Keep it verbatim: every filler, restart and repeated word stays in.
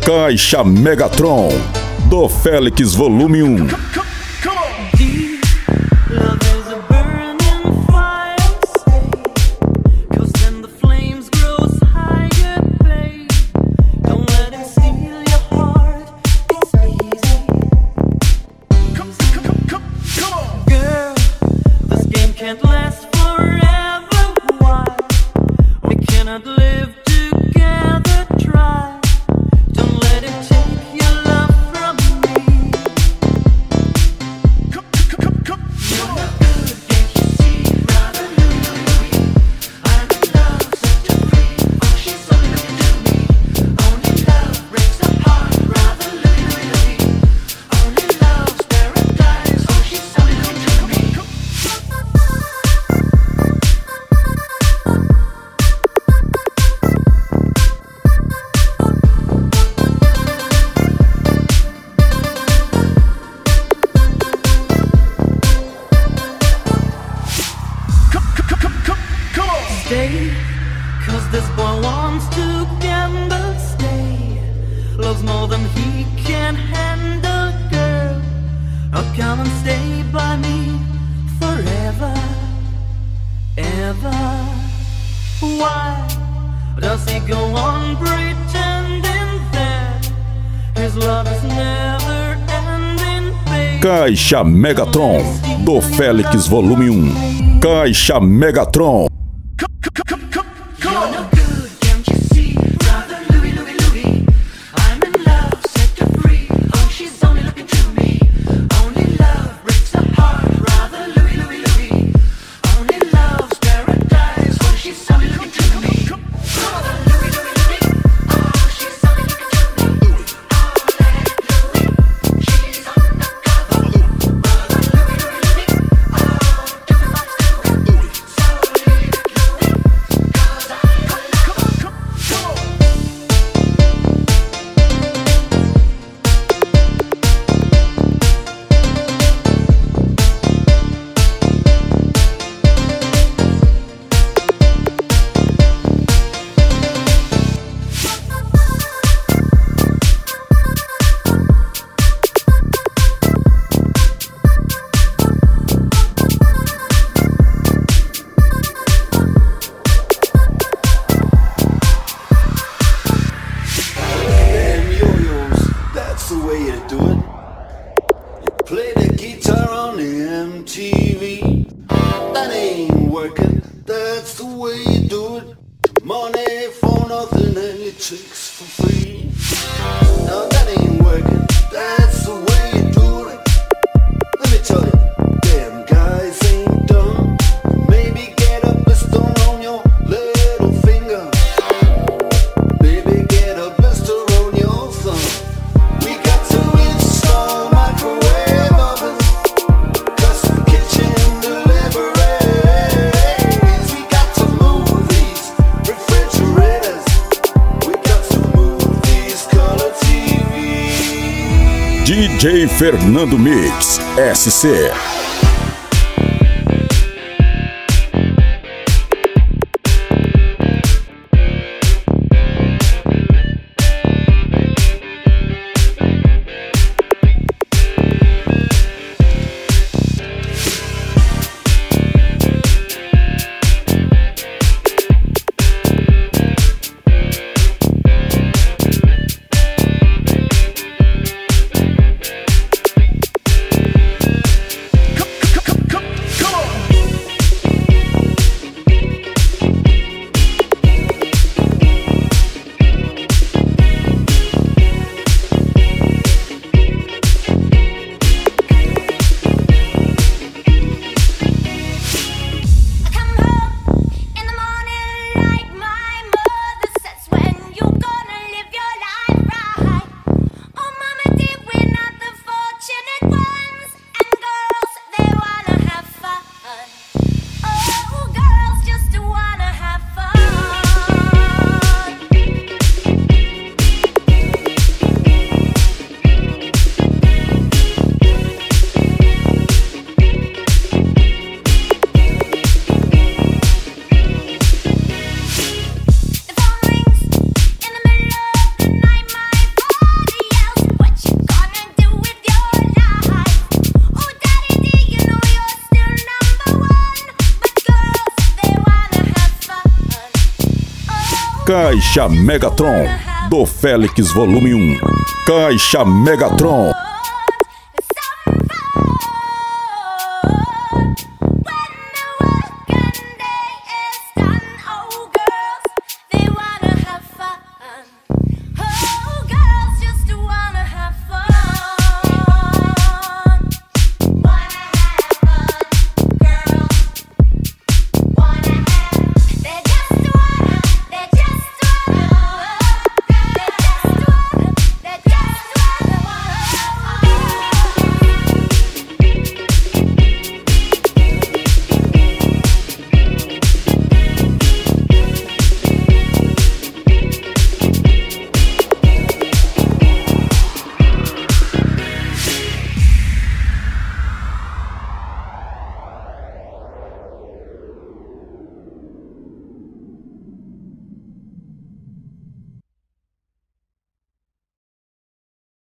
Caixa Megatron, do Félix Volume um. Can't last forever. Why we cannot live together? Try. Don't let it take your love from me. Come, come, come, you're no good, can't you see? Rather Louie, Louie. I'm in love, set her free. Oh, she's so looking to me. Only love breaks apart. Rather Louie, Louie, Louie. Only love's paradise. Oh, she's so looking to me. Stay, cause this boy wants to gamble. Stay, loves more than he can handle, girl. Oh, come and stay by me forever, ever. Why does he go on pretending that his love is never ending, babe? Caixa Megatron, do Félix Volume um. Caixa Megatron. You're no good, can't you see? Rather Louie, Louie, Louie. I'm in love, set her free. Oh, she's only looking to me. Only love breaks the heart. Rather Louie, Louie, Louie. Only love's paradise. Oh, she's only looking to me. Rather Louie, Louie, Louie. Oh, she's only looking to me. Only Louie, she's undercover. Rather Louie, Louie, Louie. Oh, do it like do it. So leave it, Louie. Cause I Damn yo-yos, that's the way you do it. You play the guitar on the M T V. That ain't working, that's the way you do it. Money for nothing and your chicks for free. No, that ain't working, that's the way you do it. Let me tell you, damn guys ain't dumb. Maybe get a blister on your little finger. Baby, get a blister on your thumb. We got to install microwave ovens, custom kitchen deliveries. We got to move these refrigerators. We got to move these color T Vs. D J Fernando Mix, S C. come Caixa Megatron, do Félix Volume um. Caixa Megatron.